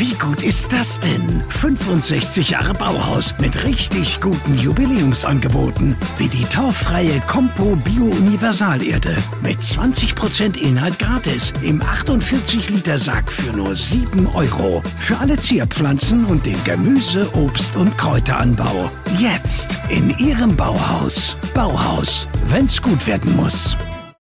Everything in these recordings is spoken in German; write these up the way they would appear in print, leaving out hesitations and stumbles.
Wie gut ist das denn? 65 Jahre Bauhaus mit richtig guten Jubiläumsangeboten. Wie die torffreie Compo Bio Universalerde. Mit 20% Inhalt gratis. Im 48 Liter Sack für nur 7 €. Für alle Zierpflanzen und den Gemüse-, Obst- und Kräuteranbau. Jetzt in Ihrem Bauhaus. Bauhaus, wenn's gut werden muss.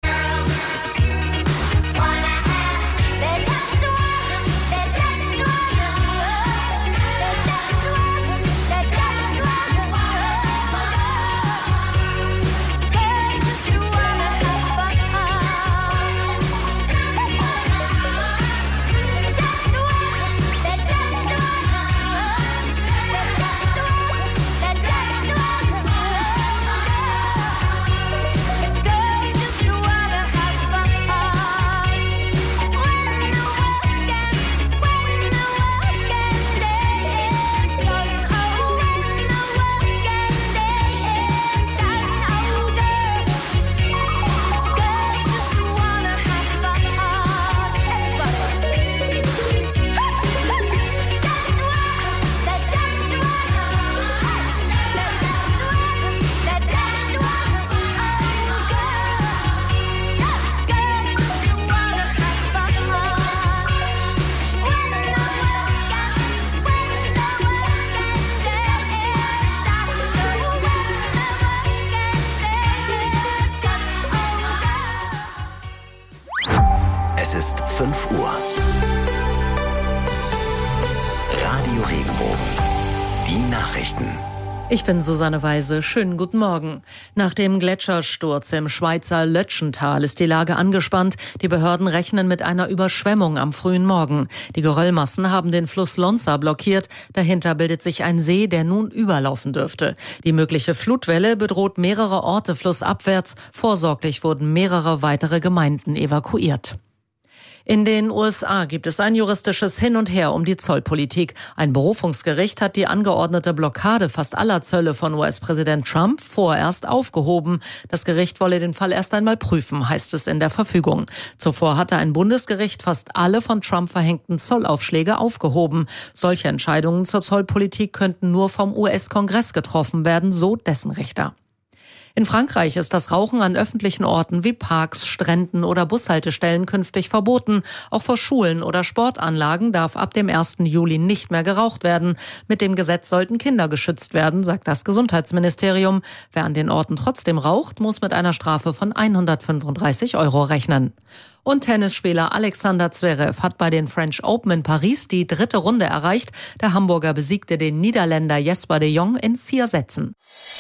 Es ist 5 Uhr. Radio Regenbogen. Die Nachrichten. Ich bin Susanne Weise. Schönen guten Morgen. Nach dem Gletschersturz im Schweizer Lötschental ist die Lage angespannt. Die Behörden rechnen mit einer Überschwemmung am frühen Morgen. Die Geröllmassen haben den Fluss Lonza blockiert. Dahinter bildet sich ein See, der nun überlaufen dürfte. Die mögliche Flutwelle bedroht mehrere Orte flussabwärts. Vorsorglich wurden mehrere weitere Gemeinden evakuiert. In den USA gibt es ein juristisches Hin und Her um die Zollpolitik. Ein Berufungsgericht hat die angeordnete Blockade fast aller Zölle von US-Präsident Trump vorerst aufgehoben. Das Gericht wolle den Fall erst einmal prüfen, heißt es in der Verfügung. Zuvor hatte ein Bundesgericht fast alle von Trump verhängten Zollaufschläge aufgehoben. Solche Entscheidungen zur Zollpolitik könnten nur vom US-Kongress getroffen werden, so dessen Richter. In Frankreich ist das Rauchen an öffentlichen Orten wie Parks, Stränden oder Bushaltestellen künftig verboten. Auch vor Schulen oder Sportanlagen darf ab dem 1. Juli nicht mehr geraucht werden. Mit dem Gesetz sollten Kinder geschützt werden, sagt das Gesundheitsministerium. Wer an den Orten trotzdem raucht, muss mit einer Strafe von 135 € rechnen. Und Tennisspieler Alexander Zverev hat bei den French Open in Paris die 3. Runde erreicht. Der Hamburger besiegte den Niederländer Jesper de Jong in 4 Sätzen.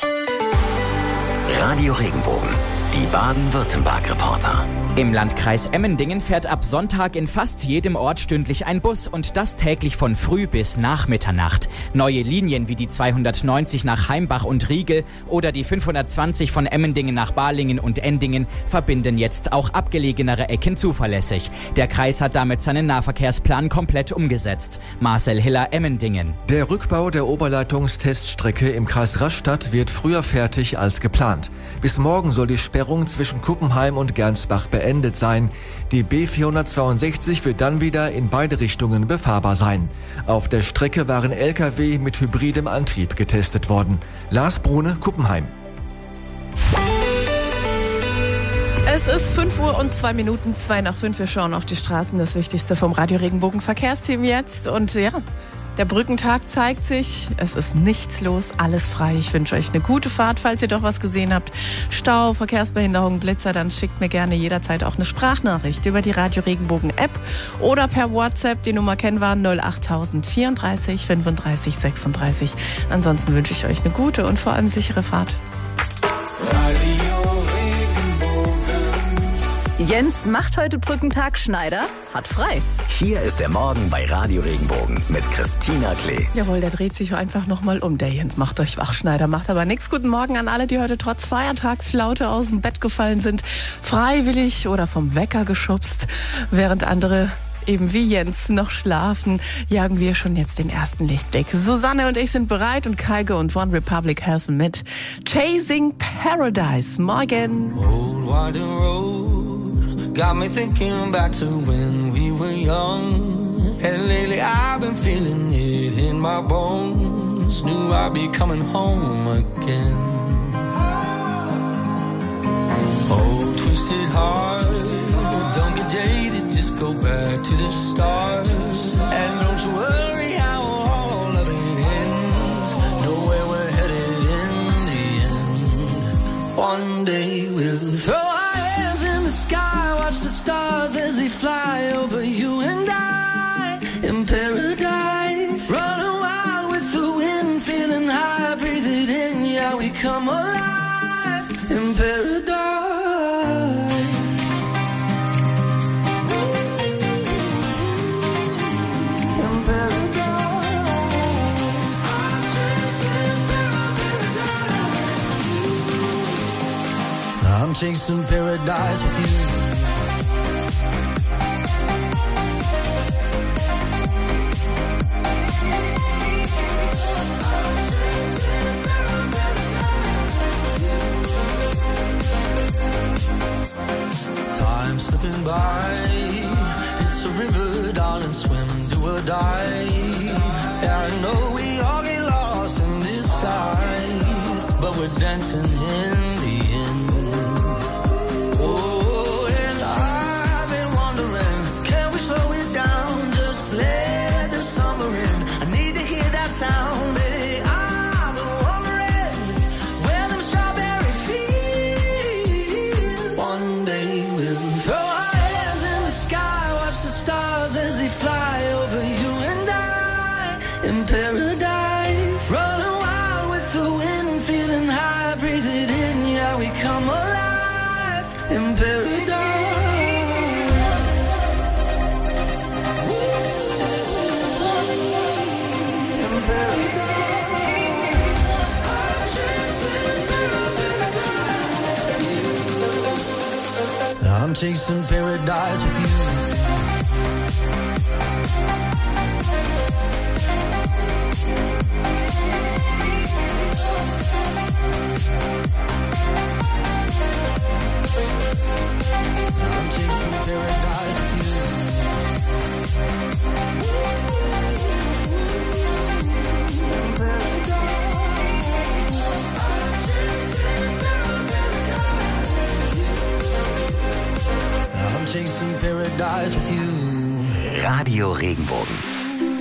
Radio Regenbogen, die Baden-Württemberg-Reporter. Im Landkreis Emmendingen fährt ab Sonntag in fast jedem Ort stündlich ein Bus und das täglich von früh bis nach Mitternacht. Neue Linien wie die 290 nach Heimbach und Riegel oder die 520 von Emmendingen nach Balingen und Endingen verbinden jetzt auch abgelegenere Ecken zuverlässig. Der Kreis hat damit seinen Nahverkehrsplan komplett umgesetzt. Marcel Hiller, Emmendingen. Der Rückbau der Oberleitungsteststrecke im Kreis Rastatt wird früher fertig als geplant. Bis morgen soll die Sperrung zwischen Kuppenheim und Gernsbach beendet sein. Die B462 wird dann wieder in beide Richtungen befahrbar sein. Auf der Strecke waren Lkw mit hybridem Antrieb getestet worden. Lars Brune, Kuppenheim. Es ist 5 Uhr und 2 Minuten, 2 nach 5. Wir schauen auf die Straßen, das Wichtigste vom Radio Regenbogen Verkehrsteam jetzt. Und ja, der Brückentag zeigt sich, es ist nichts los, alles frei. Ich wünsche euch eine gute Fahrt, falls ihr doch was gesehen habt. Stau, Verkehrsbehinderung, Blitzer, dann schickt mir gerne jederzeit auch eine Sprachnachricht über die Radio Regenbogen App oder per WhatsApp. Die Nummer kennen wir 08000 34 35 36. Ansonsten wünsche ich euch eine gute und vor allem sichere Fahrt. Jens macht heute Brückentag, Schneider hat frei. Hier ist der Morgen bei Radio Regenbogen mit Christina Klee. Jawohl, der dreht sich einfach nochmal um. Der Jens macht euch wach, Schneider macht aber nichts. Guten Morgen an alle, die heute trotz Feiertagsflaute aus dem Bett gefallen sind. Freiwillig oder vom Wecker geschubst, während andere eben wie Jens noch schlafen, jagen wir schon jetzt den ersten Lichtblick. Susanne und ich sind bereit und Kygo und One Republic helfen mit. Chasing Paradise. Morgen. Old winding road got me thinking back to when we were young. And lately I've been been feeling it in my bones. Knew I'd be coming home again. Oh, twisted heart, don't get jaded, just go back to the start. And don't you worry how all of it ends. Know where we're headed in the end. One day we'll throw our hands in the sky, watch the stars as they fly over you and I in paradise. Running wild with the wind, feeling high, breathe it in, yeah, we come alive in paradise. I'm chasing paradise with you. Time slipping by, it's a river, darling, swim, do or die. Yeah, I know we all get lost in this side, but we're dancing in the end. Oh, and I've been wondering, can we slow it down, just let the summer in. I need to hear that sound, baby. I've been wondering where them strawberry fields. One day we'll throw our hands in the sky, watch the stars as they fly over you and I in paradise. Running wild with the wind, feeling high, breathe it in, yeah, we come alive in paradise. I'm chasing paradise with you. I'm chasing paradise with you. I'm chasing paradise with you. Radio Regenbogen.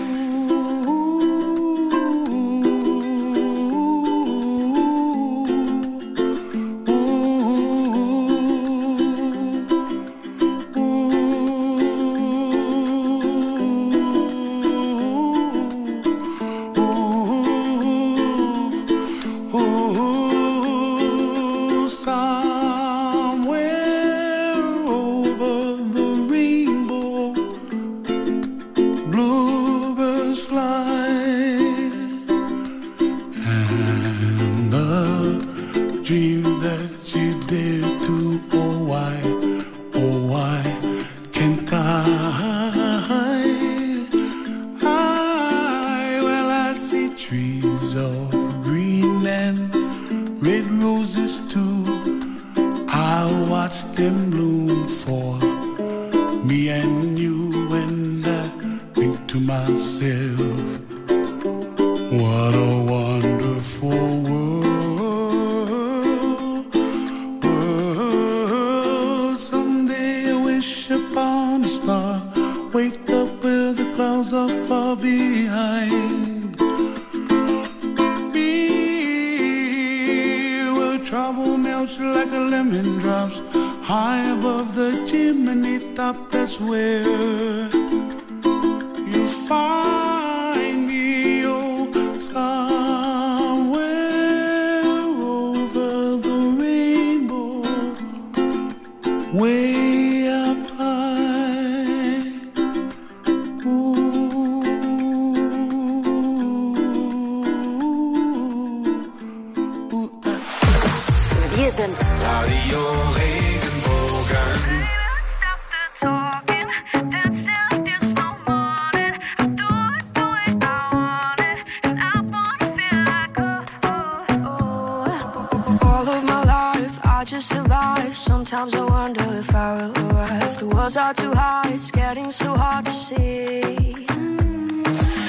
Sometimes I wonder if I will arrive. The walls are too high, it's getting so hard to see.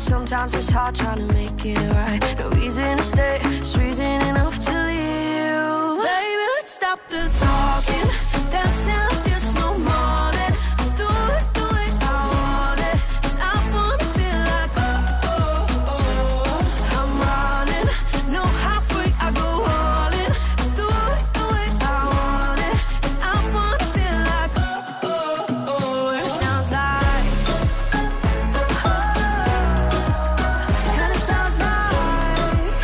sometimes it's hard trying to make it right. No reason to stay, it's reason enough to leave. Baby, let's stop the talking, dancing like there's no morning. Do it, I want it. And I wanna feel like, I'm running. No halfway, I go all in. Do it, I want it. And I wanna feel like, and it sounds like, and it sounds like,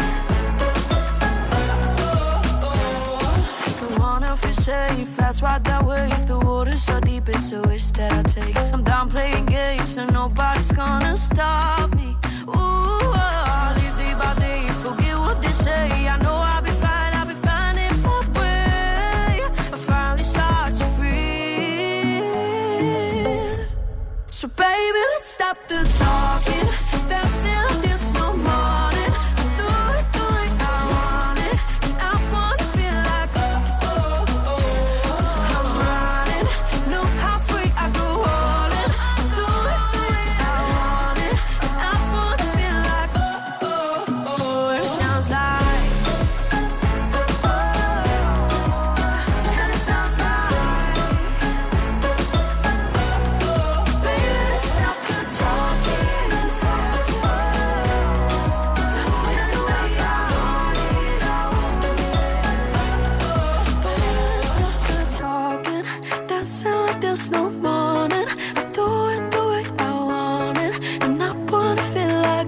I wanna feel safe, that's right that way. If the water's so deep, it's a risk that I take. I'm done playing games, and nobody's gonna stop me. Ooh, I'll live day by day, forget what they say. I know I'll be fine in my way. I finally start to breathe. So baby, let's stop the talking, dancing like there's no morning. Do it, I want it. And I wanna feel like, I'm running. No halfway, I go all in. Do it, I want it. And I wanna feel like, and it sounds like, and it sounds like, baby, let's stop the talking, and talking. And it sounds like, I want it, I want it. Baby, let's stop the talking, dancing like there's no morning. Do it, I want it. And I wanna feel like,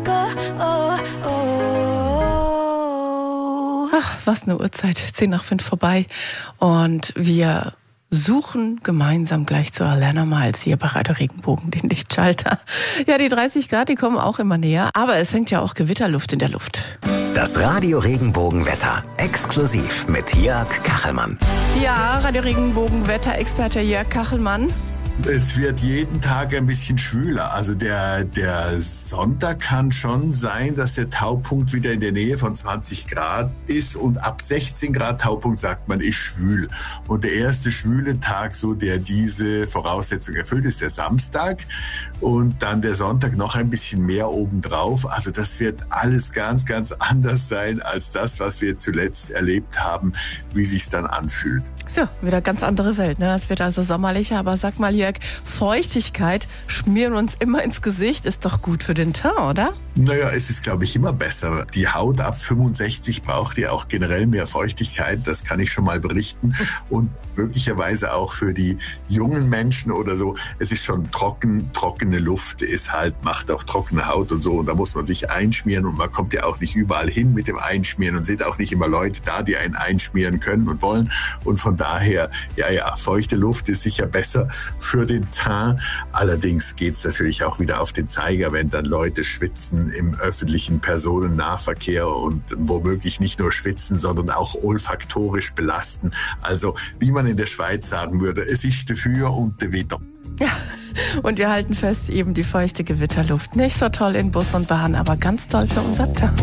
Ach, was eine Uhrzeit, 4:10 vorbei. Und wir suchen gemeinsam gleich zu Alana Miles hier bei Radio Regenbogen den Lichtschalter. Ja, die 30 Grad, die kommen auch immer näher. Aber es hängt ja auch Gewitterluft in der Luft. Das Radio Regenbogen Wetter. Exklusiv mit Jörg Kachelmann. Ja, Radio Regenbogen Wetterexperte Jörg Kachelmann. Es wird jeden Tag ein bisschen schwüler. Also der Sonntag kann schon sein, dass der Taupunkt wieder in der Nähe von 20 Grad ist. Und ab 16 Grad Taupunkt sagt man, ist schwül. Und der erste schwüle Tag, so der diese Voraussetzung erfüllt, ist der Samstag. Und dann der Sonntag noch ein bisschen mehr obendrauf. Also das wird alles ganz, ganz anders sein als das, was wir zuletzt erlebt haben, wie sich's dann anfühlt. So, wieder ganz andere Welt, ne? Es wird also sommerlicher, aber sag mal, Jörg, Feuchtigkeit schmieren uns immer ins Gesicht, ist doch gut für den Teint, oder? Naja, es ist, glaube ich, immer besser. Die Haut ab 65 braucht ja auch generell mehr Feuchtigkeit, das kann ich schon mal berichten. Und möglicherweise auch für die jungen Menschen oder so. Es ist schon trockene Luft ist halt, macht auch trockene Haut und so. Und da muss man sich einschmieren und man kommt ja auch nicht überall hin mit dem Einschmieren und sind auch nicht immer Leute da, die einen einschmieren können und wollen. Und von daher, ja, feuchte Luft ist sicher besser für den Teint. Allerdings geht's natürlich auch wieder auf den Zeiger, wenn dann Leute schwitzen im öffentlichen Personennahverkehr und womöglich nicht nur schwitzen, sondern auch olfaktorisch belasten. Also, wie man in der Schweiz sagen würde, es ist dafür und de Wetter. Ja, und wir halten fest, eben die feuchte Gewitterluft. Nicht so toll in Bus und Bahn, aber ganz toll für unser Teint.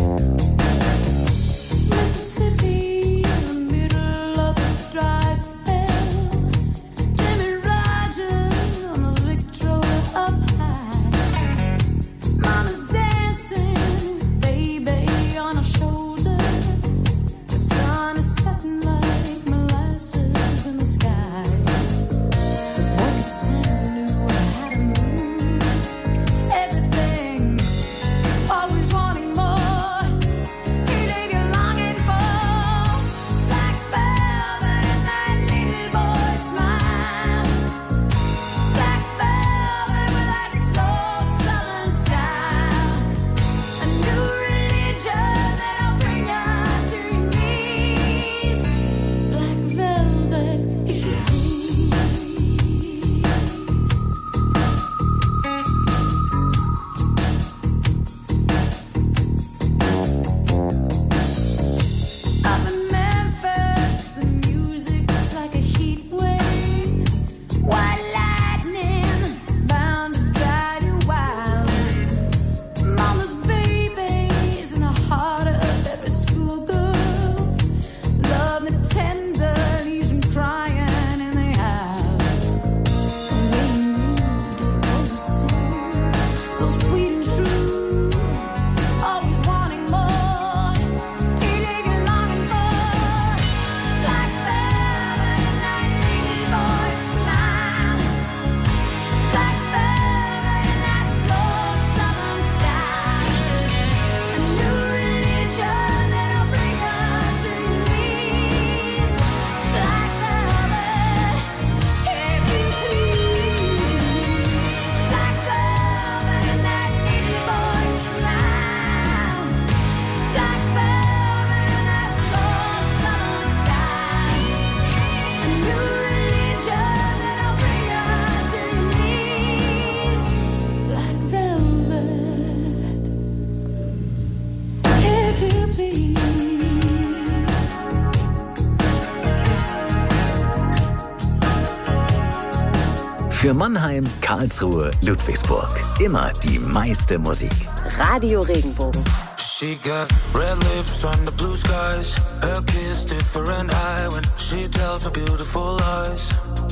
Für Mannheim, Karlsruhe, Ludwigsburg. Immer die meiste Musik. Radio Regenbogen. She got red lips on the blue skies. Her kiss different eye when she tells her beautiful lies.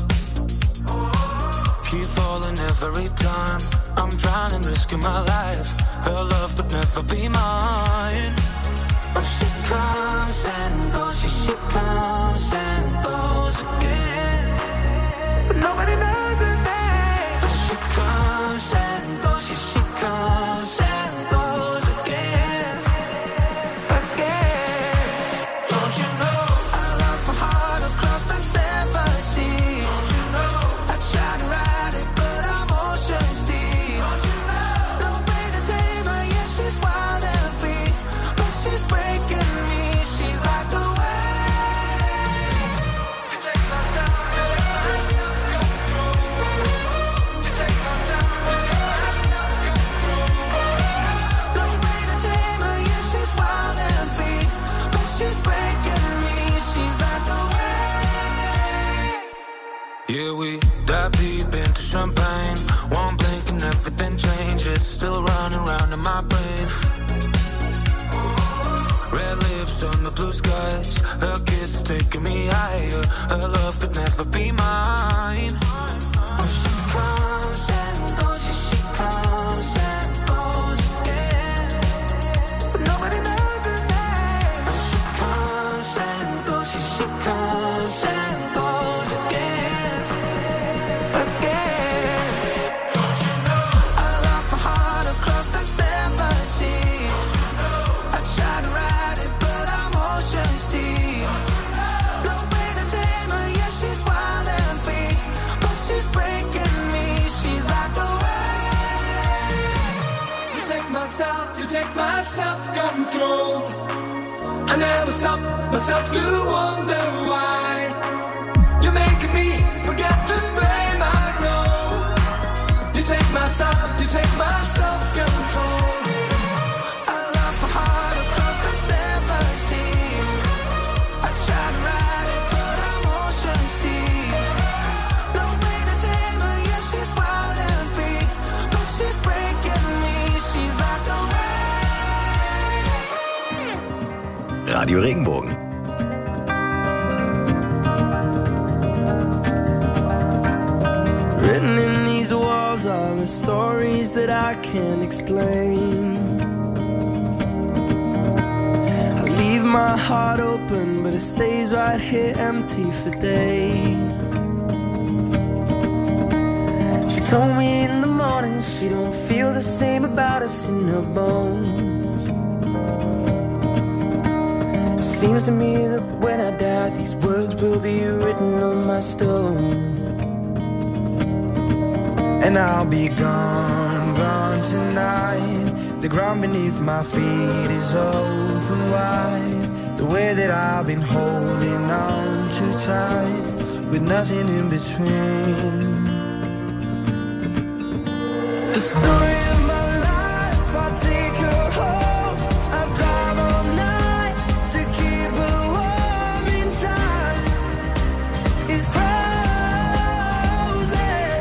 Keep falling every time. I'm trying and risking my life. Her love could never be mine. But she comes and goes. She comes and goes again. But nobody knows her name. But she comes and goes. She comes and goes again. Again. Don't you know I lost my heart across the 7 seas? Don't you know I tried to ride it, but I'm ocean deep. Don't you know no way to tame her, yeah, she's wild and free. But she's breaking me, she's like the wave. You take my time, you take my time. No way to tame her, yeah, she's wild and free. But she's breaking me, she's like the wave. Yeah, we dive deep into champagne. One blink and everything changes. Still running around in my brain. Red lips on the blue skies. Her kiss is taking me higher. Her love could never be mine. When she comes and goes, she comes and goes again. But nobody knows her name. When she comes and goes, she comes and goes again. Again. Don't you know I lost my heart across the 7 seas? I tried to ride it, but I'm ocean deep. No way to tame her, yeah, she's wild and free. But she's breaking me, she's like the wave. You take my self-control. I never stop myself to wonder why. You're making me forget to blame, I know. You take my self-control. I lost my heart across the 7 seas. I tried to ride it, but I'm ocean deep. No way to tame her, yeah, she's wild and free. But she's breaking me, she's like the wave. Radio Regenbogen. Written in these walls are the stories that I can't explain. I leave my heart open, but it stays right here empty for days. She told me in the morning she don't feel the same about us in her bones. Seems to me that when I die, these words will be written on my stone. And I'll be gone, gone tonight. The ground beneath my feet is open wide. The way that I've been holding on too tight, with nothing in between. The story of my life, I'll take her home. I'll drive all night to keep her warm in time. It's frozen.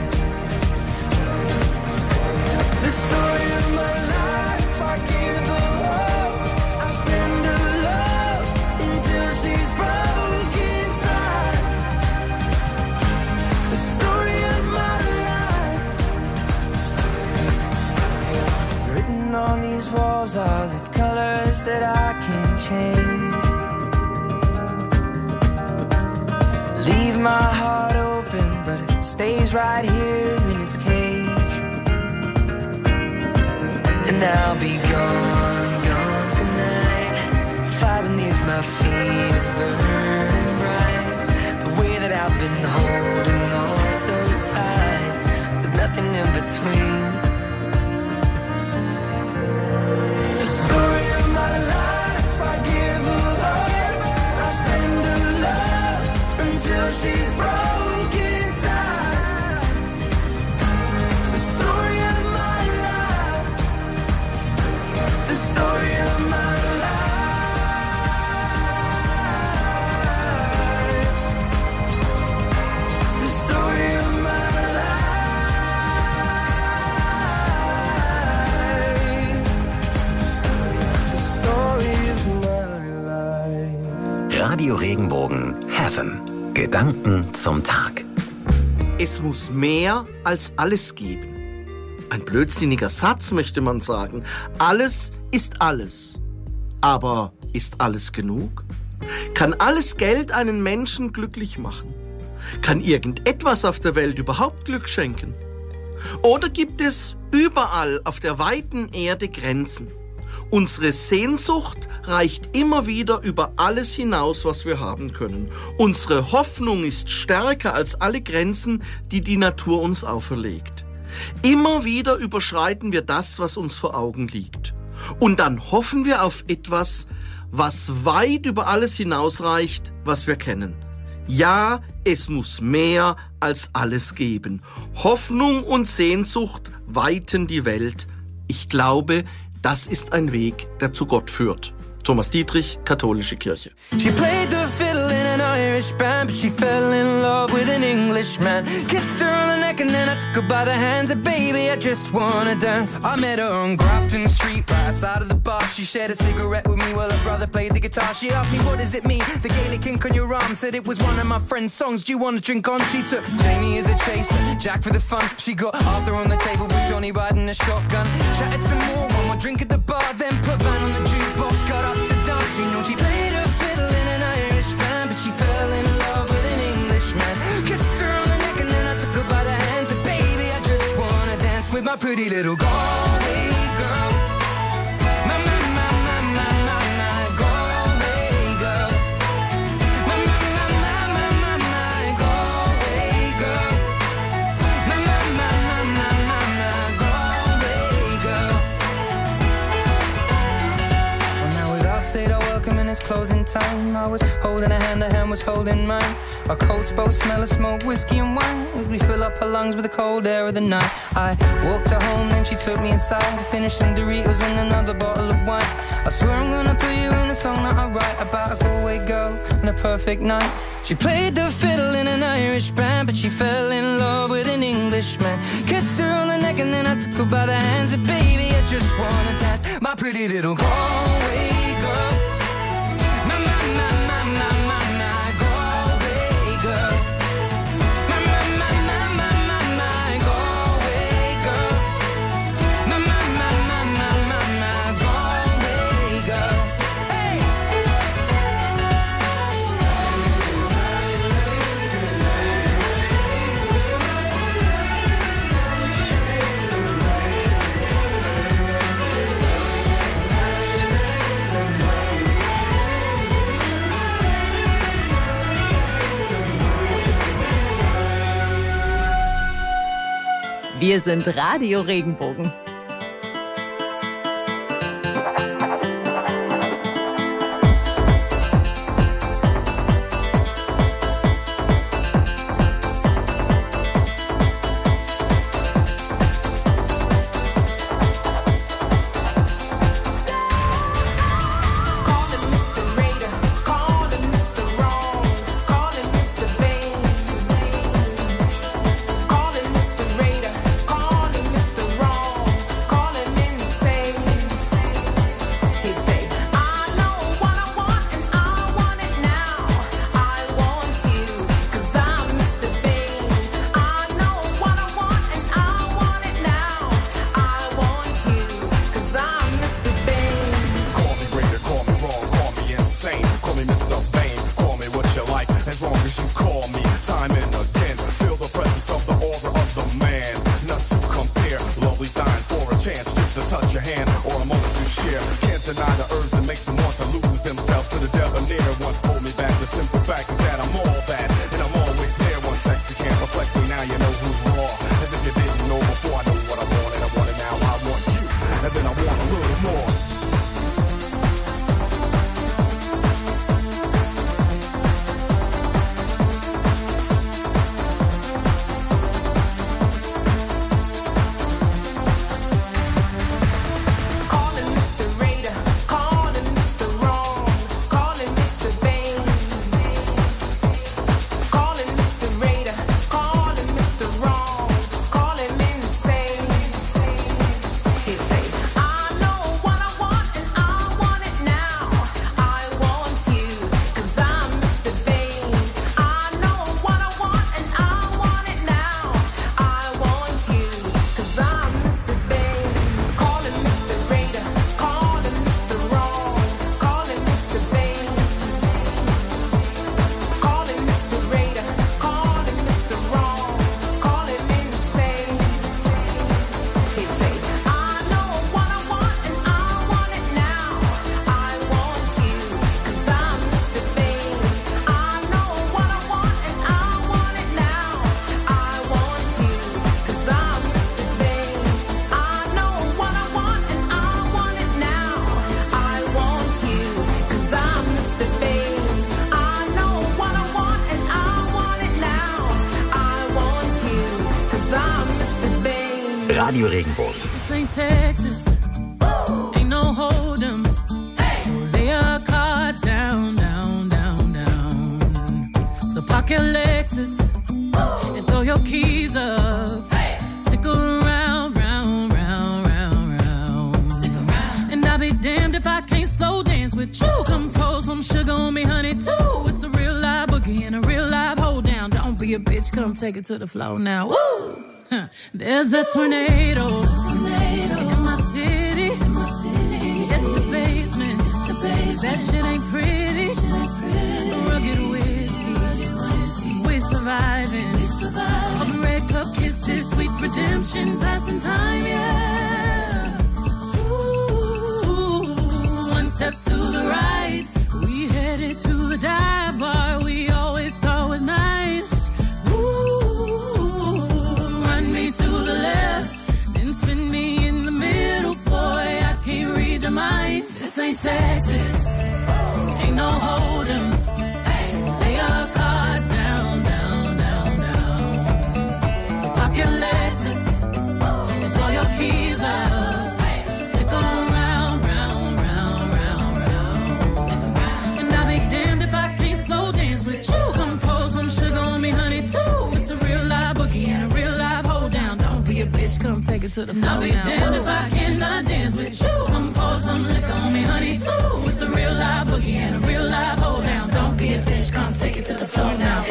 The story of my life, I give her hope. I spend her love until she's broke inside. The story of my life. Written on these walls are the colors that I can't change. Leave my heart open, but it stays right here in its cage. And I'll be gone, gone tonight. Fire beneath my feet is burning bright. The way that I've been holding on so tight, with nothing in between. The story of my life, I give her up. I spend her love until she's broke inside. The story of my life. The story of my life. Radio Regenbogen Heaven. Gedanken zum Tag. Es muss mehr als alles geben. Ein blödsinniger Satz, möchte man sagen. Alles ist alles. Aber ist alles genug? Kann alles Geld einen Menschen glücklich machen? Kann irgendetwas auf der Welt überhaupt Glück schenken? Oder gibt es überall auf der weiten Erde Grenzen? Unsere Sehnsucht reicht immer wieder über alles hinaus, was wir haben können. Unsere Hoffnung ist stärker als alle Grenzen, die die Natur uns auferlegt. Immer wieder überschreiten wir das, was uns vor Augen liegt. Und dann hoffen wir auf etwas, was weit über alles hinausreicht, was wir kennen. Ja, es muss mehr als alles geben. Hoffnung und Sehnsucht weiten die Welt. Ich glaube, das ist ein Weg, der zu Gott führt. Thomas Dietrich, Katholische Kirche. She played the fiddle in an Irish band, but she fell in love with an Englishman. Kissed her on the neck and then I took her by the hands and baby, I just wanna dance. I met her on Grafton Street, right outside of the bar. She shared a cigarette with me while her brother played the guitar. She asked me, what does it mean? The Gaelic ink on your arm, said it was one of my friend's songs. Do you want to drink on? She took Jamie as a chaser, Jack for the fun. She got Arthur on the table with Johnny riding a shotgun. Chatted some more, one more drink at the bar, then put Van on the jukebox, got up to dance. You know she played her fiddle in an Irish band, but she fell in love with an Englishman. Kissed her on the neck and then I took her by the hands and baby, I just wanna dance with my pretty little Galway girl. My, my, my, my, my, my, my Galway girl. My, my, my, my, my, my, my Galway girl. My, my, my, my, my, my, my Galway girl. Well, now with us said our welcome and it's closing time. I was holding her hand was holding mine. Our coats both smell of smoke, whiskey and wine as we fill up her lungs with the cold air of the night. I walked her home, then she took me inside to finish some Doritos and another bottle of wine. I swear I'm gonna put you in a song that I write about a Galway girl and a perfect night. She played the fiddle in an Irish band, but she fell in love with an Englishman. Kissed her on the neck and then I took her by the hands and baby, I just wanna dance. My pretty little Galway girl. My, my, my, my, my, my, my Galway girl. My, my, my, my, my, my, my Galway girl. My, my, my, my, my, my, my Galway girl. Hey! Wir sind Radio Regenbogen. Radio Regenbogen. This ain't Texas, ain't no hold'em. So lay your cards down, down, down, down. So park your Lexus and throw your keys up. Stick around, round, round, round, round. Stick around. And I'll be damned if I can't slow dance with you. Come pour some sugar on me, honey, too. It's a real live boogie and a real live hold down. Don't be a bitch, come take it to the floor now. Woo! There's a tornado in my city. In the basement. That shit ain't pretty. Rugged whiskey. We surviving. All the red cup kisses, sweet redemption, passing time, yeah. Ooh, one step to the right. We headed to the dive bar we always thought was nice. To the left, then spin me in the middle, boy, I can't read your mind. This ain't Texas, ain't no hold'em. Lay your cards down, down, down, down. So park your Lexus and throw your keys up. Stick around, round, round, round, round. And I'll be damned if I can't slow dance with you. Come pour some sugar on me, honey, too. It's a real live boogie and a real live hold down. Don't be a bitch, come take it to the floor. I'll be damned if I cannot dance with you. Come pour some liquor on me, honey, too. It's a real live boogie and a real live hold down. Don't be a bitch, come take it to the floor now.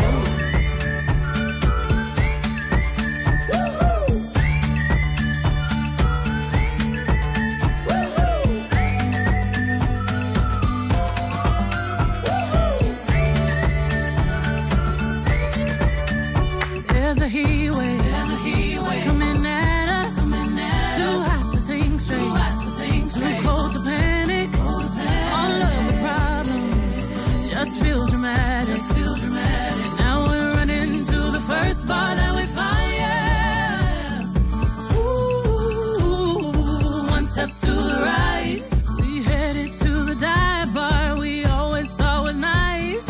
There's a heat wave coming at us. Too hot to think straight, too cold to panic. All of the problems just feel dramatic. Now we're running to the first bar that we find. Yeah. Ooh, one step to the right. We headed to the dive bar we always thought was nice.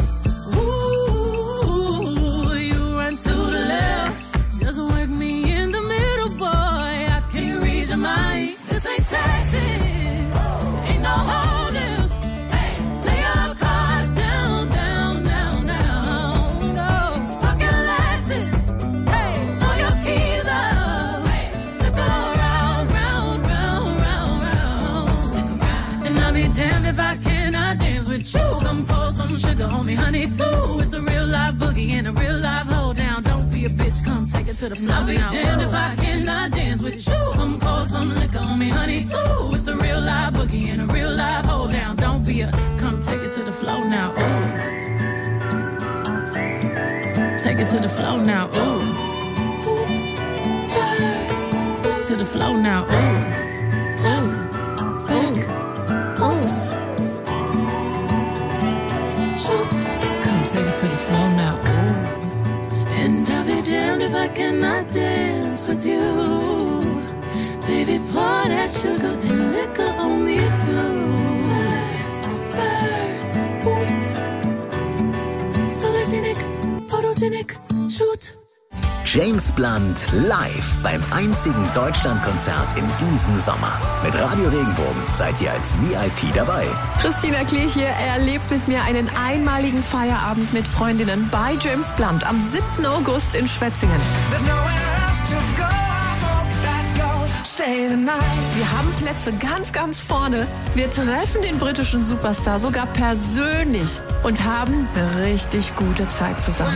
Ooh, you run to the left. Just work me in the middle, boy. I can't read your mind. This ain't Texas, ain't no hold'em. Lay your cards down, down, down, down. No, so park your Lexus, throw your keys up. Stick around, round, round, round, round. And I'll be damned if I cannot dance with you. Come pour some sugar on me, honey, too. It's a real live boogie and a real live hold down. Don't be a bitch, come take it to the floor. I'll be damned if I cannot dance with you. Come pour some liquor on me, honey, too. It's a real live boogie and a real live hold down. Don't be a, come take it to the floor now. Ooh. Take it to the floor now. Ooh. Hoops, Spurs, to the floor now. Ooh. Top, back, hoops. Shoot, come take it to the floor now. Ooh. And I'll be damned if I cannot dance with you. Baby, pour that sugar and liquor on me too. Spurs, boots. Sologenic, photogenic, shoot. James Blunt live beim einzigen Deutschlandkonzert in diesem Sommer. Mit Radio Regenbogen seid ihr als VIP dabei. Christina Klee hier erlebt mit mir einen einmaligen Feierabend mit Freundinnen bei James Blunt am 7. August in Schwetzingen. Wir haben Plätze ganz, ganz vorne. Wir treffen den britischen Superstar sogar persönlich und haben eine richtig gute Zeit zusammen.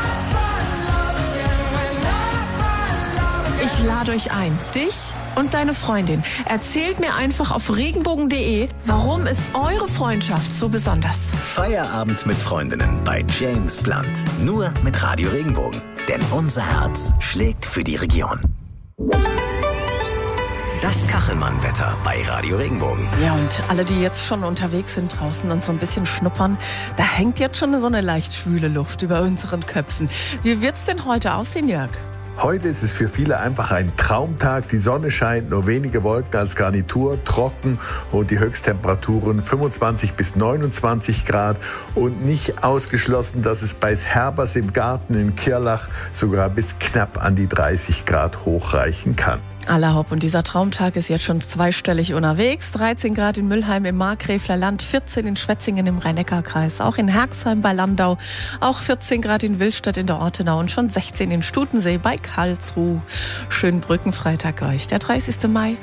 Ich lade euch ein, dich und deine Freundin. Erzählt mir einfach auf regenbogen.de, warum ist eure Freundschaft so besonders. Feierabend mit Freundinnen bei James Blunt. Nur mit Radio Regenbogen. Denn unser Herz schlägt für die Region. Das Kachelmann-Wetter bei Radio Regenbogen. Ja, und alle, die jetzt schon unterwegs sind draußen und so ein bisschen schnuppern, da hängt jetzt schon so eine leicht schwüle Luft über unseren Köpfen. Wie wird's denn heute aussehen, Jörg? Heute ist es für viele einfach ein Traumtag. Die Sonne scheint, nur wenige Wolken als Garnitur, trocken und die Höchsttemperaturen 25 bis 29 Grad. Und nicht ausgeschlossen, dass es bei Herbers im Garten in Kirlach sogar bis knapp an die 30 Grad hochreichen kann. Allerhopp. Und dieser Traumtag ist jetzt schon zweistellig unterwegs. 13 Grad in Müllheim im Markgräfler Land, 14 in Schwetzingen im Rhein-Neckar-Kreis, auch in Herxheim bei Landau, auch 14 Grad in Willstadt in der Ortenau und schon 16 in Stutensee bei Karlsruhe. Schönen Brückenfreitag euch, der 30. Mai.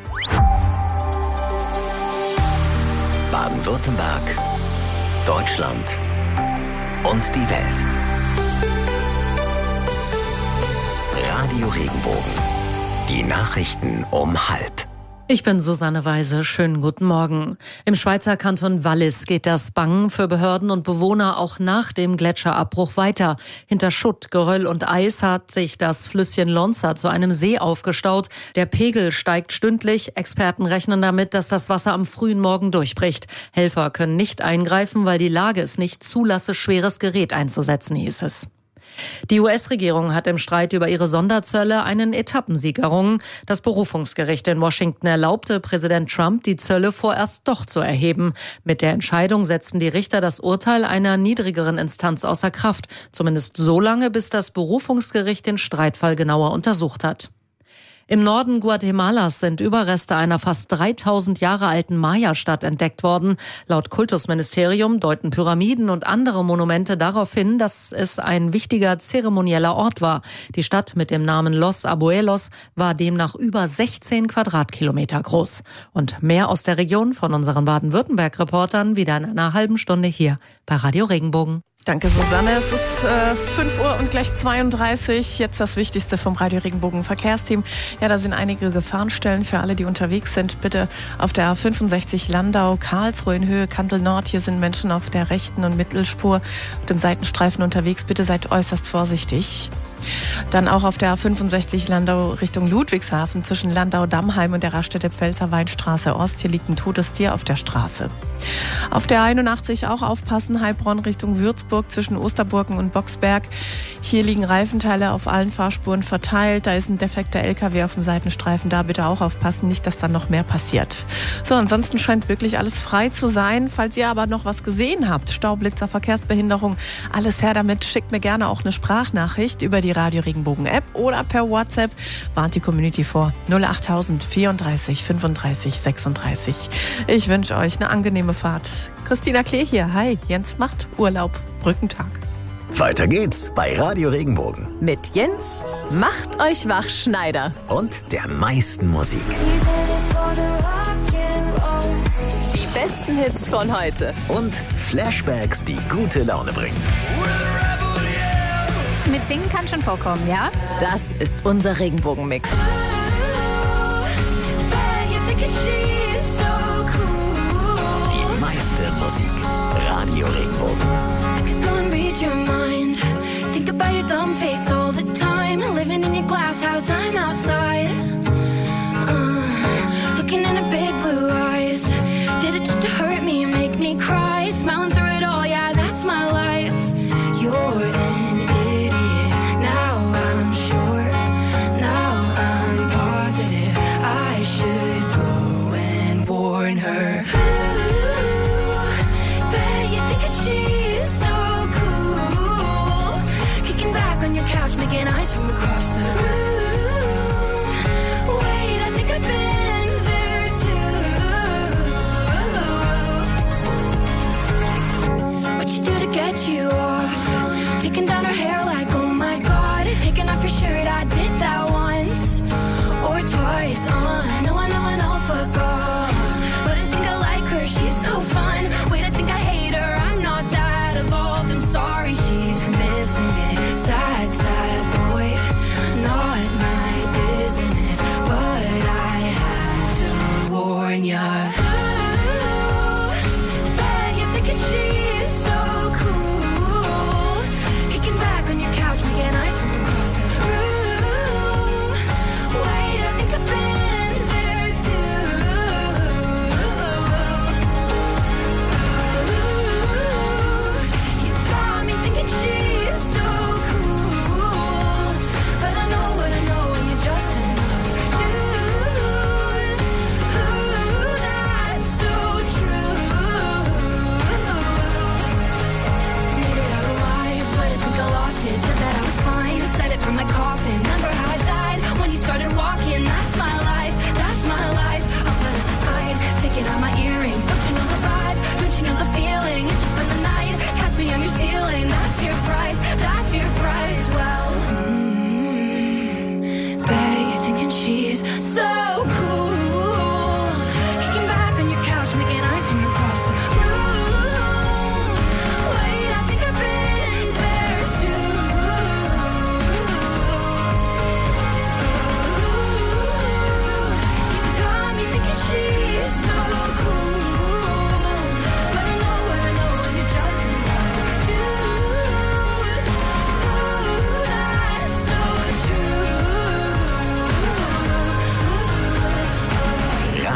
Baden-Württemberg, Deutschland und die Welt. Radio Regenbogen. Die Nachrichten um 12:30. Ich bin Susanne Weise. Schönen guten Morgen. Im Schweizer Kanton Wallis geht das Bangen für Behörden und Bewohner auch nach dem Gletscherabbruch weiter. Hinter Schutt, Geröll und Eis hat sich das Flüsschen Lonza zu einem See aufgestaut. Der Pegel steigt stündlich. Experten rechnen damit, dass das Wasser am frühen Morgen durchbricht. Helfer können nicht eingreifen, weil die Lage es nicht zulasse, schweres Gerät einzusetzen, hieß es. Die US-Regierung hat im Streit über ihre Sonderzölle einen Etappensieg errungen. Das Berufungsgericht in Washington erlaubte Präsident Trump, die Zölle vorerst doch zu erheben. Mit der Entscheidung setzten die Richter das Urteil einer niedrigeren Instanz außer Kraft. Zumindest so lange, bis das Berufungsgericht den Streitfall genauer untersucht hat. Im Norden Guatemalas sind Überreste einer fast 3000 Jahre alten Maya-Stadt entdeckt worden. Laut Kultusministerium deuten Pyramiden und andere Monumente darauf hin, dass es ein wichtiger zeremonieller Ort war. Die Stadt mit dem Namen Los Abuelos war demnach über 16 Quadratkilometer groß. Und mehr aus der Region von unseren Baden-Württemberg-Reportern wieder in einer halben Stunde hier bei Radio Regenbogen. Danke, Susanne. Es ist 5 Uhr und gleich 32. Jetzt das Wichtigste vom Radio Regenbogen Verkehrsteam. Ja, da sind einige Gefahrenstellen für alle, die unterwegs sind. Bitte auf der A65 Landau, Karlsruhe in Höhe Kantel Nord. Hier sind Menschen auf der rechten und Mittelspur und dem Seitenstreifen unterwegs. Bitte seid äußerst vorsichtig. Dann auch auf der A65 Landau Richtung Ludwigshafen zwischen Landau-Dammheim und der Raststätte Pfälzer Weinstraße Ost. Hier liegt ein totes Tier auf der Straße. Auf der 81 auch aufpassen, Heilbronn Richtung Würzburg zwischen Osterburgen und Boxberg. Hier liegen Reifenteile auf allen Fahrspuren verteilt. Da ist ein defekter LKW auf dem Seitenstreifen. Da bitte auch aufpassen, nicht, dass dann noch mehr passiert. So, ansonsten scheint wirklich alles frei zu sein. Falls ihr aber noch was gesehen habt, Staublitzer, Verkehrsbehinderung, alles her damit. Schickt mir gerne auch eine Sprachnachricht über die Radio Regenbogen App oder per WhatsApp. Warnt die Community vor 08000 34 35 36. Ich wünsche euch eine angenehme Fahrt. Christina Klee hier. Hi, Jens macht Urlaub. Brückentag. Weiter geht's bei Radio Regenbogen. Mit Jens macht euch wach, Schneider. Und der meisten Musik. Die besten Hits von heute. Und Flashbacks, die gute Laune bringen. Mit Singen kann schon vorkommen, ja? Das ist unser Regenbogen-Mix. Die meiste Musik. Radio Regenbogen.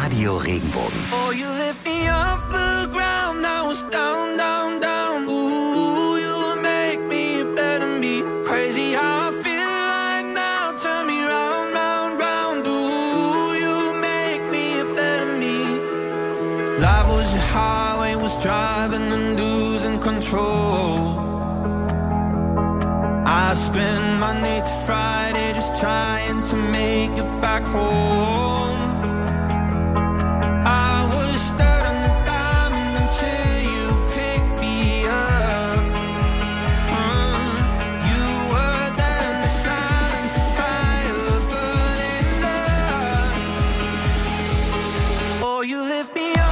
Radio Regenbogen. Oh, you lift me off the ground, I was down, down, down. Ooh, you make me better me. Crazy how I feel right now, turn me round, round, round. Ooh, you make me better me. Life was a highway, was driving and losing control. I spend Monday to Friday just trying to make it back home. I was stuck on the diamond until you picked me up. You were there in the silence of fire, burning love. Oh, you lift me up.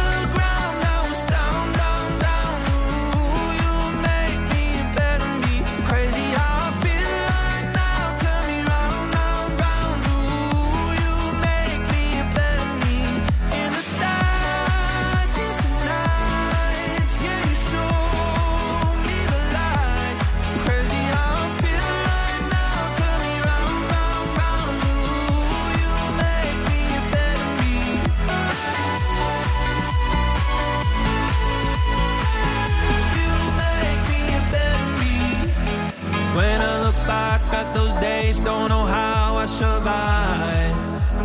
Don't know how I survived,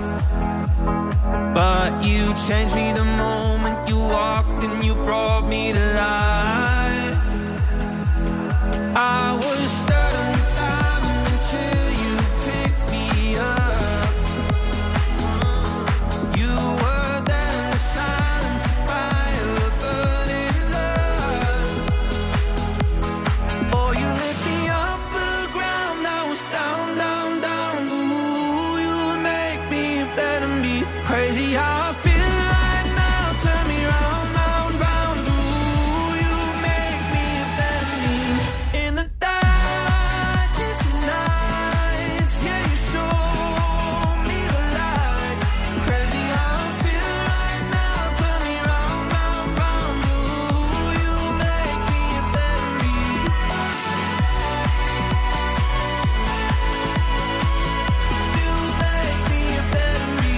but you changed me the moment you walked and you brought me to life. I was stuck on the diamond until you picked me up. You were there in the silence of fire, burning love. Oh, you lift me off the ground, I was down. Crazy how I feel right now, turn me round, round, round. Ooh, you make me a better me. In the darkest of nights, yeah, you show me the light. Crazy how I feel right now, turn me round, round, round. Ooh, you make me a better me. You make me a better me.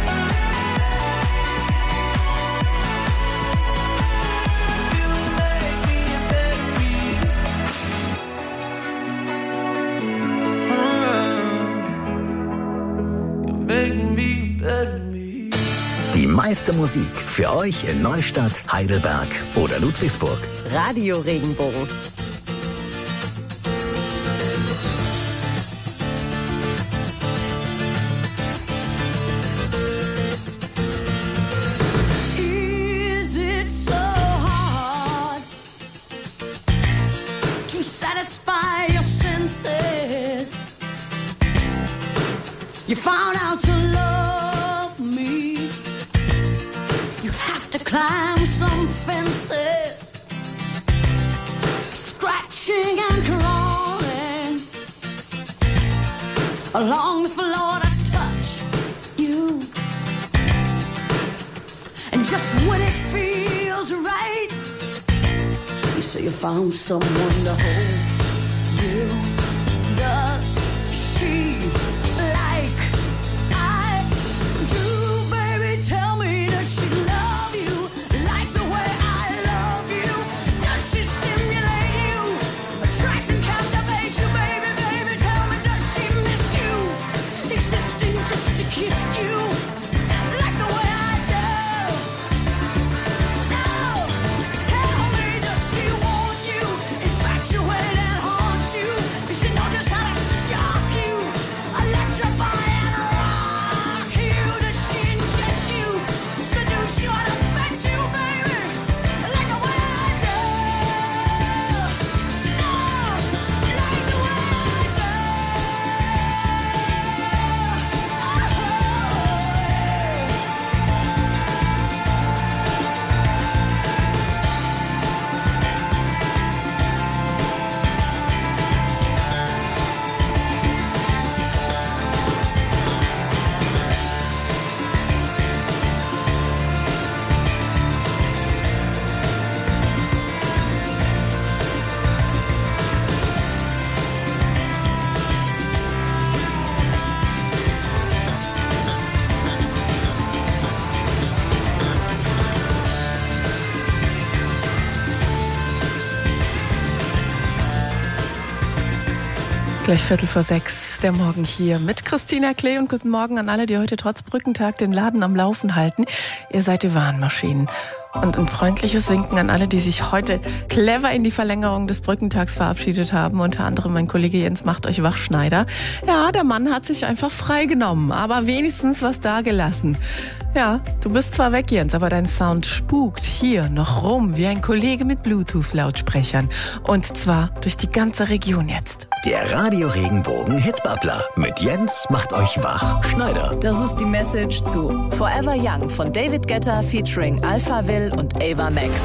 Die meiste Musik für euch in Neustadt, Heidelberg oder Ludwigsburg. Radio Regenbogen. Is it so hard to satisfy your senses? You found out to love me. You have to climb some fences, scratching and crawling along the floor to touch you. And just when it feels right, you say you found someone to hold you. Does she like I do, baby? Tell me, does she love you like the way I love you? Does she stimulate you, attract and captivate you, baby? Baby, tell me, does she miss you, existing just to kiss you like the way I do? No, tell me, does she want you, infatuate and haunt you? Gleich 5:45, der Morgen hier mit Christina Klee und guten Morgen an alle, die heute trotz Brückentag den Laden am Laufen halten. Ihr seid die Warnmaschinen. Und ein freundliches Winken an alle, die sich heute clever in die Verlängerung des Brückentags verabschiedet haben. Unter anderem mein Kollege Jens Macht euch wach, Schneider. Ja, der Mann hat sich einfach freigenommen, aber wenigstens was da gelassen. Ja, du bist zwar weg, Jens, aber dein Sound spukt hier noch rum wie ein Kollege mit Bluetooth-Lautsprechern. Und zwar durch die ganze Region jetzt. Der Radio Regenbogen Hitbabbler mit Jens Macht euch wach, Schneider. Das ist die Message zu Forever Young von David Guetta featuring Alphaville und Ava Max.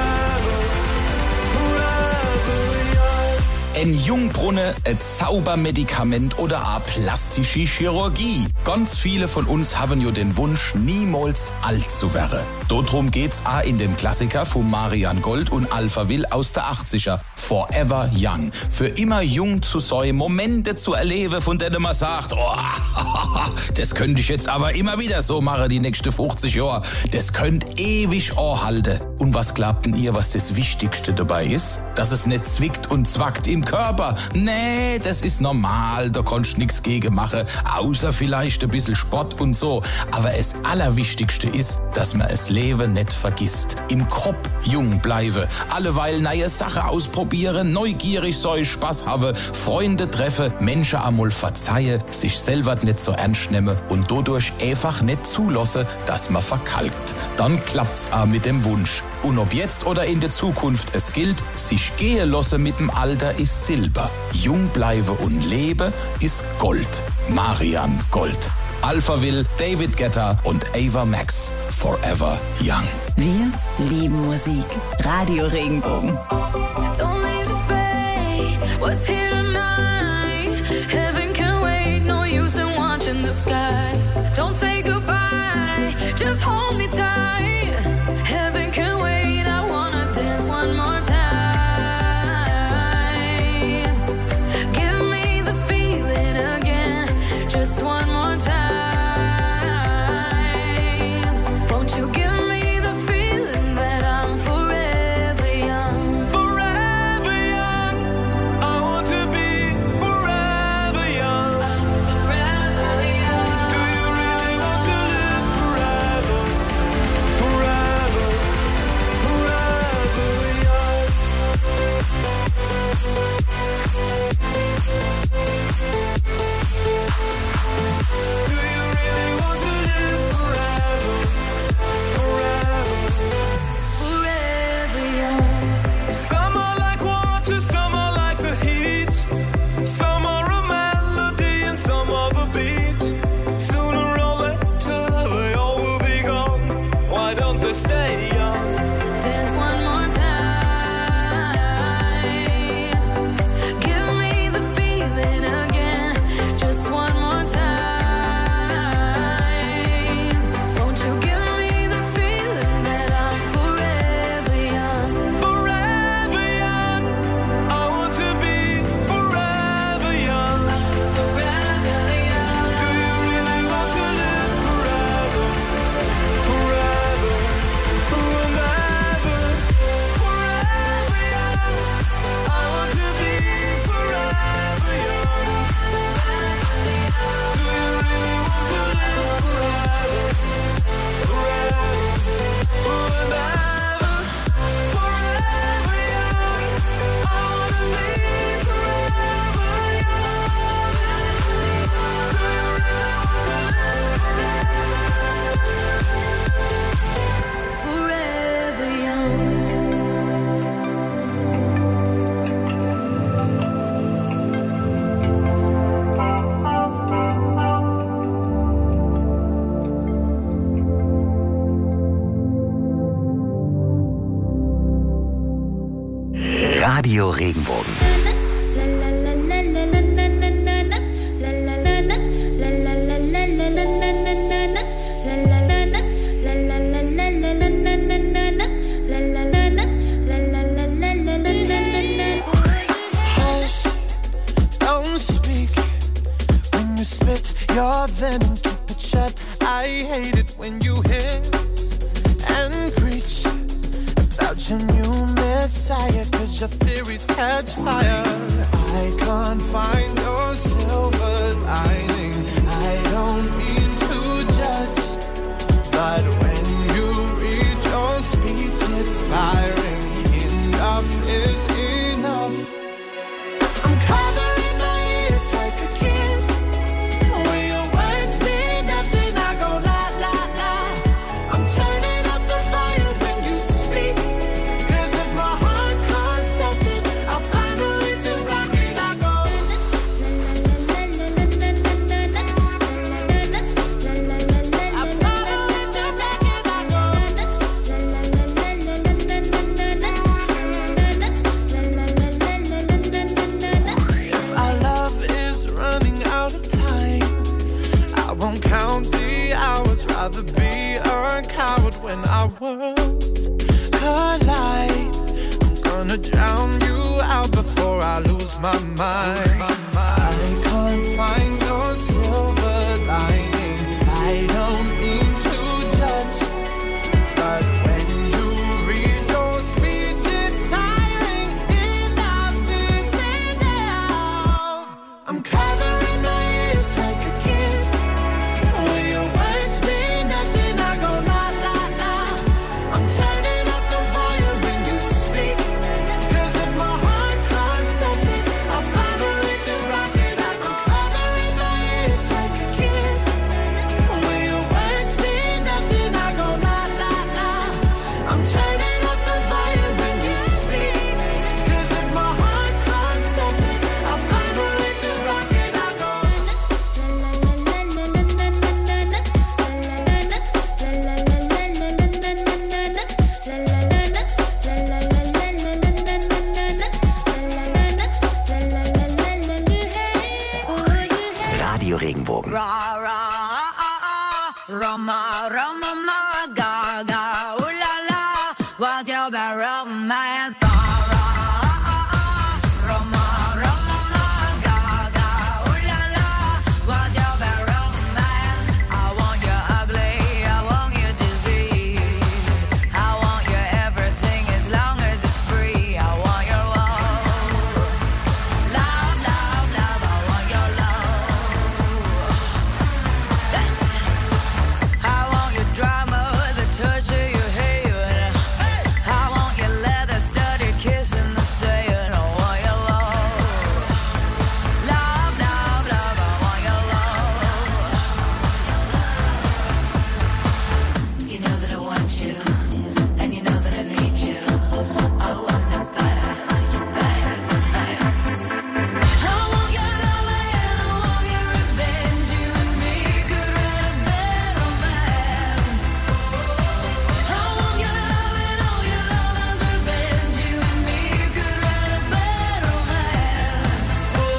Ein Jungbrunnen, ein Zaubermedikament oder eine plastische Chirurgie. Ganz viele von uns haben ja den Wunsch, niemals alt zu werden. Darum geht's auch in dem Klassiker von Marian Gold und Alphaville aus der 80er. Forever Young. Für immer jung zu sein, Momente zu erleben, von denen man sagt, oh, das könnte ich jetzt aber immer wieder so machen, die nächsten 50 Jahre. Das könnte ewig anhalten. Und was glaubten ihr, was das Wichtigste dabei ist? Dass es nicht zwickt und zwackt im Körper. Nee, das ist normal, da kannst du nichts gegen machen, außer vielleicht ein bisschen Sport und so. Aber das Allerwichtigste ist, dass man das Leben nicht vergisst. Im Kopf jung bleiben, alleweil neue Sachen ausprobieren, neugierig sein, Spaß haben, Freunde treffen, Menschen einmal verzeihen, sich selber nicht so ernst nehmen und dadurch einfach nicht zulassen, dass man verkalkt. Dann klappt's auch mit dem Wunsch. Und ob jetzt oder in der Zukunft es gilt, sich gehen lassen mit dem Alter ist Silber. Jung bleiben und leben ist Gold. Marian Gold. Alphaville, David Guetta und Ava Max. Forever Young. Wir lieben Musik. Radio Regenbogen. Don't leave the fade. What's here tonight? Heaven can wait. No use in watching the sky. Don't say goodbye. Just hold me tight. Heaven can wait. I wanna dance one more time. Give me the feeling again. Just one more time. Won't you give me the feeling that I'm forever young? Forever young. I want to be forever young. Forever young. Do you really want to live forever? Forever, forever young. Do you really want to live forever? Forever young. Some are like water, some are like the heat. Some are a melody and some are the beat. Sooner or later they all will be gone. Why don't they stay young? Dance one more time. Give me the feeling again. Just one more time. Won't you give me the feeling that I'm forever young? Forever young. I want to be forever young. Forever young. Do you really want to live forever? Forever, forever, forever young. I want to be forever young. Do you really want to live forever? Forever, forever, forever young. I want to be forever young. Do you really want to live Forever young. Radio Regenbogen. Hush, don't speak when you spit your venom, keep it shut. I hate it when you hiss and preach about your new man. messiah, 'cause your theories catch fire. I can't find your silver lining. I don't mean to judge, but when you read your speech, it's tiring. Enough is enough. I'm covering my ears like a kid. When your words mean nothing, I go la la la. I'm turning up the fire when you speak, 'cause if my heart can't stop it, I'll find a way to rock it. I go if our love is running out of time, I won't count the hours, rather be a coward when our worlds collide. I'm gonna drown you out before I lose my mind. I can't find your silver lining. I don't mean to judge, but when you read your speech, it's tiring. Enough is enough. I'm covering my ears like a kid. When your words mean nothing, I go la la la. I'm turning up the volume when you speak, 'cause if my heart can't stop it, I'll find a way to rock it. I go covering my ears like a kid. When your words mean nothing, I go la la la. I'm turning up the volume when you speak, 'cause if my heart can't stop it, I'll find a way to rock it. I go Radio Regenbogen. Roma, Roma, ma, ga, ga, ooh la la, what's your bad romance? Roma, Roma, ma, ga, ga, ooh la la, what's your bad romance? I want you ugly, I want you disease, I want you everything as long as it's free. I want your love, love, love, love. I want your love. I want your drama, the touch of your hair. I want your leather studded kiss in the sand. I want your love, love, love, love. I want your love. You know that I want you, and you know that I need you. I want the bad romance. I want your love and I want your revenge. You and me could write a bad romance. I want your love and all your lovers' revenge. You and me could write a bad romance.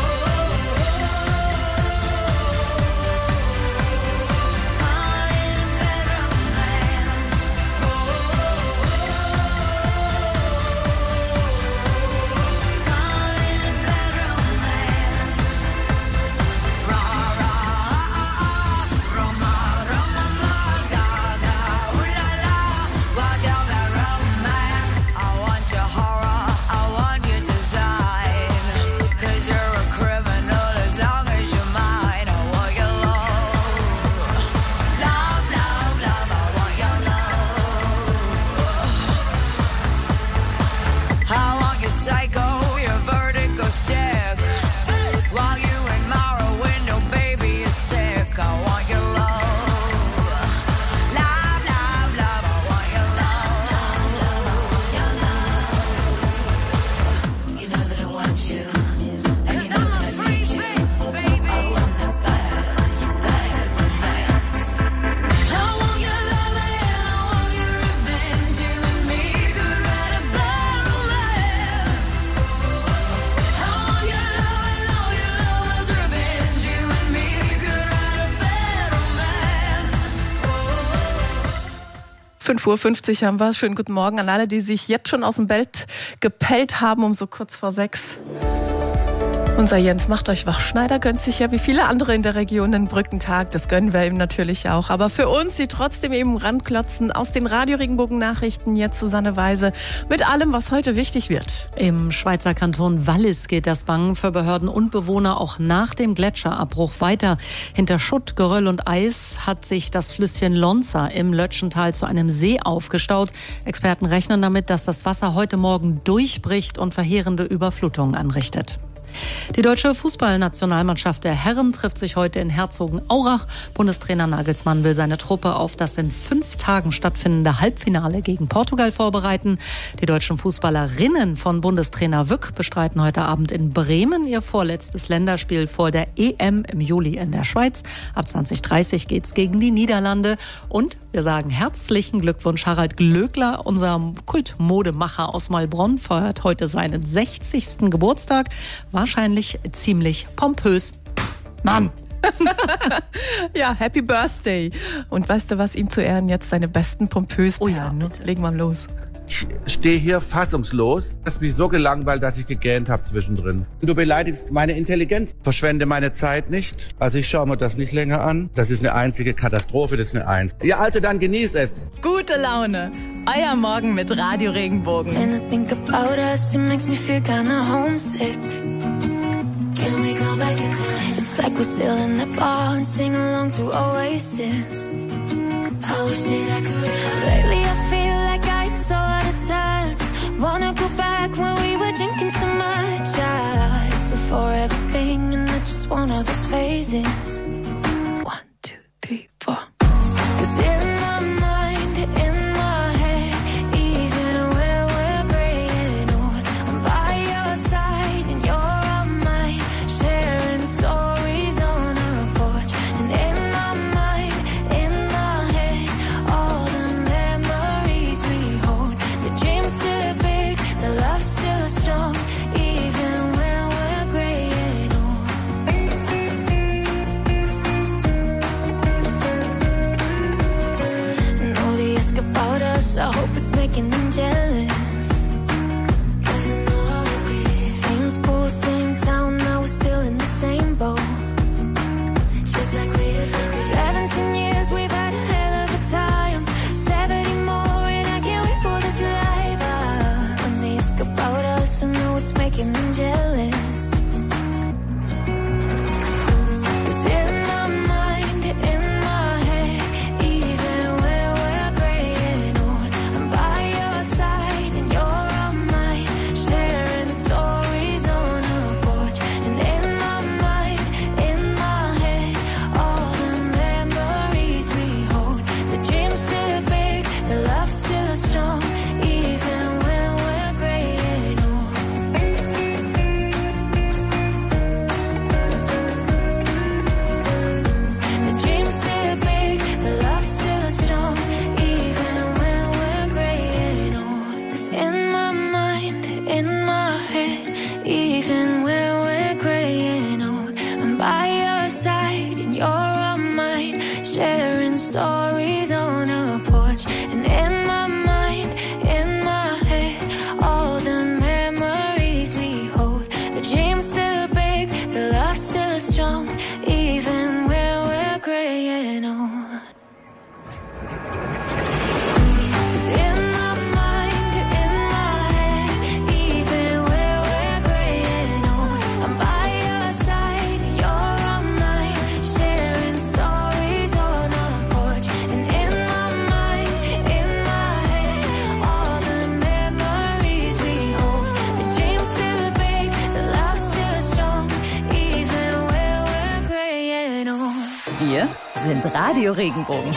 I want your horror, I want your design, 'cause you're a criminal as long as you're mine. I want your love, love, love, love. I want your love. I want your psycho, your vertigo stick, while you admire a window, baby, you're sick. I want your love, love, love, love. I want your love, your love. You know that I want you, and you know that I need you. I want the bad romance. I want your love and I want your revenge. You and me could write a bad romance. I want your love and all your lovers' revenge. You and me could write a bad romance. 5:50 Uhr haben wir. Schönen guten Morgen an alle, die sich jetzt schon aus dem Bett gepellt haben um so kurz vor 6. Unser Jens macht euch wach. Schneider gönnt sich ja wie viele andere in der Region den Brückentag. Das gönnen wir ihm natürlich auch. Aber für uns, die trotzdem eben ranklotzen, aus den Radio-Regenbogen-Nachrichten jetzt Susanne Weise mit allem, was heute wichtig wird. Im Schweizer Kanton Wallis geht das Bangen für Behörden und Bewohner auch nach dem Gletscherabbruch weiter. Hinter Schutt, Geröll und Eis hat sich das Flüsschen Lonza im Lötschental zu einem See aufgestaut. Experten rechnen damit, dass das Wasser heute Morgen durchbricht und verheerende Überflutungen anrichtet. Die deutsche Fußballnationalmannschaft der Herren trifft sich heute in Herzogenaurach. Bundestrainer Nagelsmann will seine Truppe auf das in 5 Tagen stattfindende Halbfinale gegen Portugal vorbereiten. Die deutschen Fußballerinnen von Bundestrainer Wück bestreiten heute Abend in Bremen ihr vorletztes Länderspiel vor der EM im Juli in der Schweiz. Ab 20:30 geht's gegen die Niederlande. Und wir sagen herzlichen Glückwunsch, Harald Glöckler, unser Kultmodemacher aus Maulbronn, feiert heute seinen 60. Geburtstag. Wahrscheinlich ziemlich pompös. Mann! Ja, Happy Birthday. Und weißt du, was ihm zu Ehren jetzt seine besten pompös legen wir los. Ich stehe hier fassungslos. Das ist mich so gelangweilt, dass ich gegähnt habe zwischendrin. Du beleidigst meine Intelligenz. Verschwende meine Zeit nicht. Also ich schaue mir das nicht länger an. Das ist eine einzige Katastrophe, das ist eine Eins. Ihr Alte, dann genießt es. Gute Laune. Euer Morgen mit Radio Regenbogen. When I think about us, it makes me feel kinda homesick. Can we go back in time? It's like we're still in the bar and sing along to Oasis. I wish that I could. Lately I feel like I'm so out of touch. Wanna go back when we were drinking so much. It's a forever thing and I just want all those phases. 1, 2, 3, 4. 'Cause in my mind, in my head, even when we're graying old, I'm by your side and you're on mine, sharing stories on our porch. And in my mind, in my head, all the memories we hold. The dreams still big, the love still strong, even when we're graying old. And all the ask about us, I hope it's making them jealous. 'Cause I know how it be. Same school, same town, now we're still in the same boat. Just like we used to be. 17 years, we've had a hell of a time. 70 more, and I can't wait for this life. When they ask about us, I know it's making them jealous. 'Cause in my mind, in my head, even when we're graying old, I'm by your side and you're on mine, sharing stories on our porch. And in my mind, in my head, all the memories we hold. The dreams still big, the love still strong, even when we're graying old. The dreams still big, the love still strong, even when we're graying old. 'Cause in my mind, in my head, even when we're graying old, I'm by your side and you're on mine, sharing stories on our porch. And in my mind, in my head, all the memories we hold. The dreams still big, the love still strong, even when we're graying old. 'Cause in my mind, in my head, even when we're graying old, I'm by your side and you're on mine, sharing stories on our porch. And in my mind, in my head, all the memories we hold. The dreams still big, the love still strong, even when we're graying old. Wir sind Radio Regenbogen.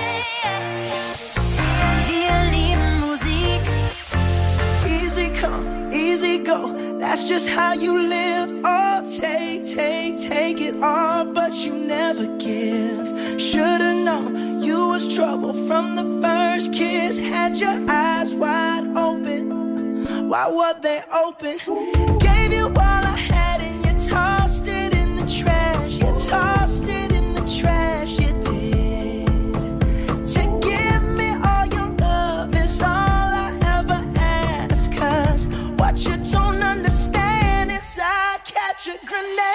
Wir lieben Musik. Easy come, easy go. That's just how you live. Oh, take it all, but you never give. Should've known you was trouble from the first kiss. Had your eyes wide open. Why were they open? Gave you all I had and you tossed it in the trash. You tossed it in the trash. You did. To give me all your love is all I ever ask. 'Cause what you don't understand is I'd catch a grenade.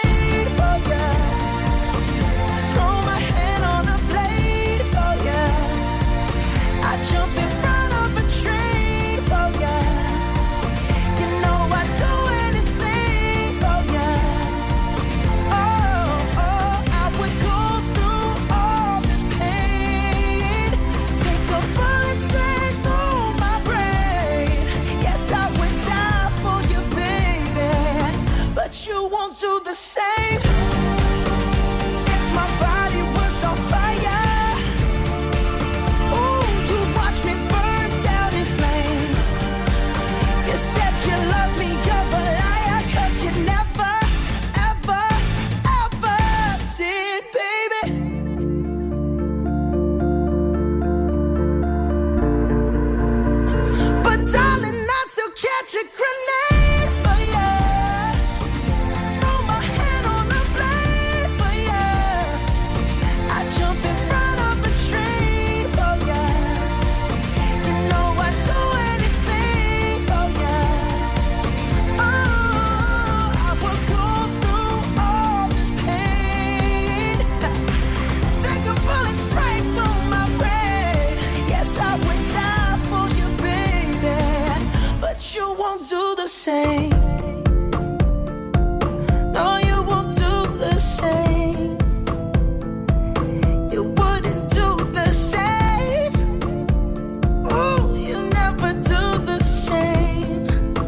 same. No, you won't do the same. You wouldn't do the same. Ooh, you never do the same.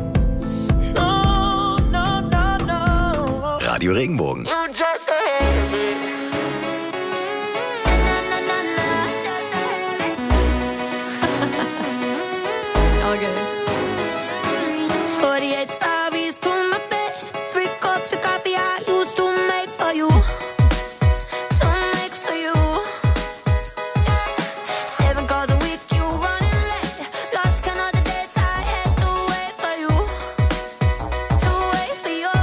No, no, no, no. Radio Regenbogen. You just a Okay. 48 sorries to my face. 3 cups of coffee I used to make for you. To make for you. 7 calls a week, you running late. Lost count of the dates I had to wait for you. To wait for you.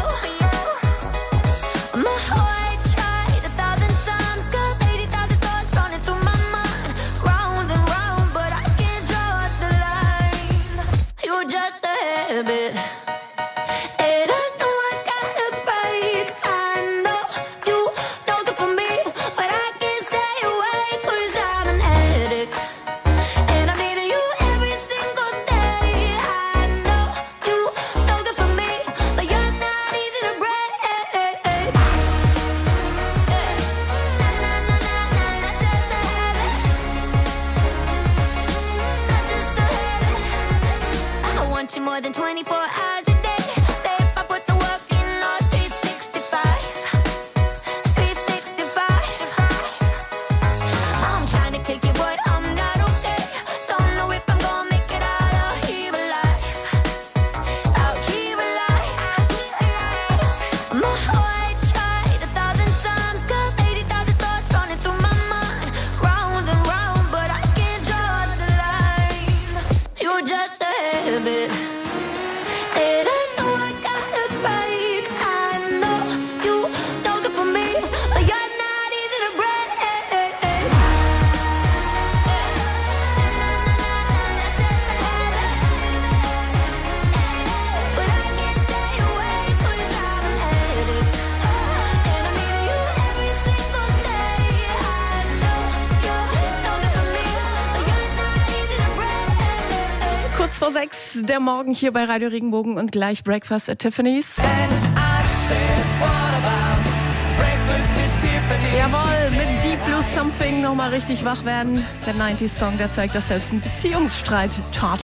My heart tried 1,000 times. Got 80,000 thoughts running through my mind. Round and round, but I can't draw the line. You're just a habit. And I know I gotta break. I know you know good for me, but I can't stay away 'cause I'm an addict. And I'm needing you every single day. I know you know good for me, but you're not easy to break. I want you more than 24 hours a day. Babe, I put the work in on 365. 365. I'm trying to kick it, but I'm not okay. Don't know if I'm gonna make it out here alive. Out here alive. My heart tried 1,000 times. Got 80,000 thoughts running through my mind. Round and round, but I can't draw the line. You're just a habit. And I know I gotta break. I know you know good for me, but you're not easy to break. But I can't stay away 'cause I'm an addict. And I'm needing you every single day. I know you know good for me, but you're not easy to break. Kurz vor 6, der Morgen hier bei Radio Regenbogen und gleich Breakfast at Tiffany's. Jawohl, mit Deep Blue Something nochmal richtig wach werden. Der 90s-Song, der zeigt, dass selbst ein Beziehungsstreit Chart